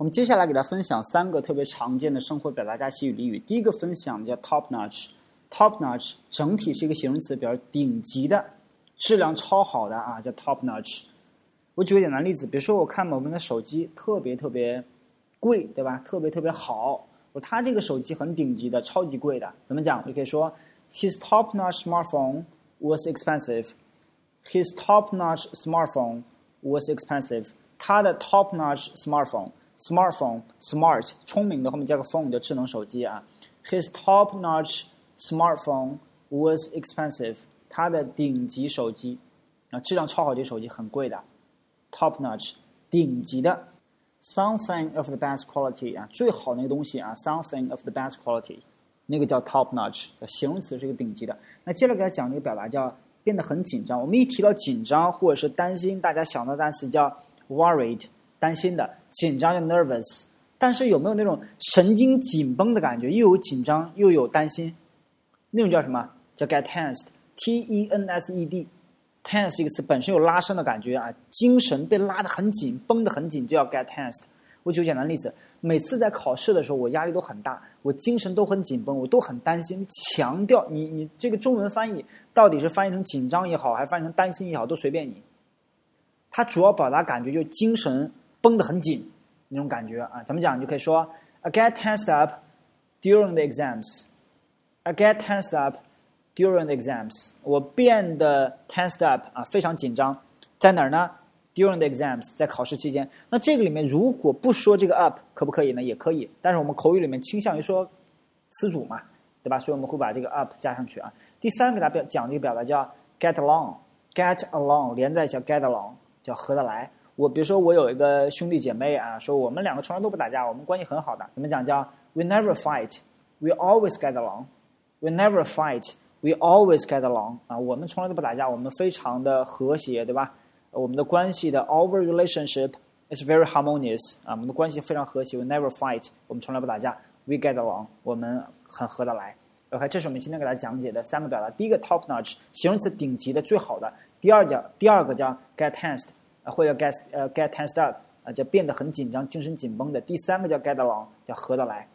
我们接下来给大家分享3个特别常见的生活表达加习语俚语。第一个分享叫 top notch。top notch 整体是一个形容词，表示顶级的、质量超好的啊，叫 top notch。我举个简单例子，比如说我看某个人的手机特别贵，对吧？特别好，他这个手机很顶级的，超级贵的，怎么讲？就可以说 His top-notch smartphone was expensive. His top-notch smartphone was expensive. 他的 top-notch smartphone smart 聪明的后面加个 phone 就智能手机啊。His top-notch smartphone was expensive. 他的顶级手机啊，质量超好的手机很贵的 ，top-notch 顶级的。Something of the best quality 啊，最好的那个东西啊 ，something of the best quality， 那个叫 top notch， 形容词是一个顶级的。那接着给大家讲这个表达叫变得很紧张。我们一提到紧张或者是担心，大家想到单词叫 worried， 担心的；紧张叫 nervous。但是有没有那种神经紧绷的感觉？又有紧张又有担心，那种叫什么？叫 get tensed，T-E-N-S-E-D。tense 这个词本身有拉伸的感觉啊，精神被拉得很紧，绷得很紧，就要 get tensed。我举个简单例子，每次在考试的时候，我压力都很大，我精神都很紧绷，我都很担心。强调你这个中文翻译到底是翻译成紧张也好，还是翻译成担心也好，都随便你。它主要表达感觉就是精神绷得很紧那种感觉啊。怎么讲？你就可以说 I get tensed up during the exams. I get tensed up.During the exams， 我变得 tensed up 啊，非常紧张，在哪儿呢 ？During the exams， 在考试期间。那这个里面如果不说这个 up， 可不可以呢？也可以，但是我们口语里面倾向于说词组嘛，对吧？所以我们会把这个 up 加上去啊。第三个给大家讲这个表达叫 get along，get along 连在一起叫 get along， 叫合得来。比如说我有一个兄弟姐妹啊，说我们两个从来都不打架，我们关系很好的，怎么讲？叫 we never fight，we always get along，we never fight。We always get along 啊，我们从来都不打架，我们非常的和谐，对吧？我们的关系的 our relationship is very harmonious 啊，我们的关系非常和谐。We never fight， 我们从来不打架。We get along， 我们很合得来。OK， 这是我们今天给大家讲解的3个表达。第一个 top notch， 形容词顶级的、最好的。第二个叫 get tensed， 或者get tensed up 啊，叫变得很紧张、精神紧绷的。第三个叫 get along， 叫合得来。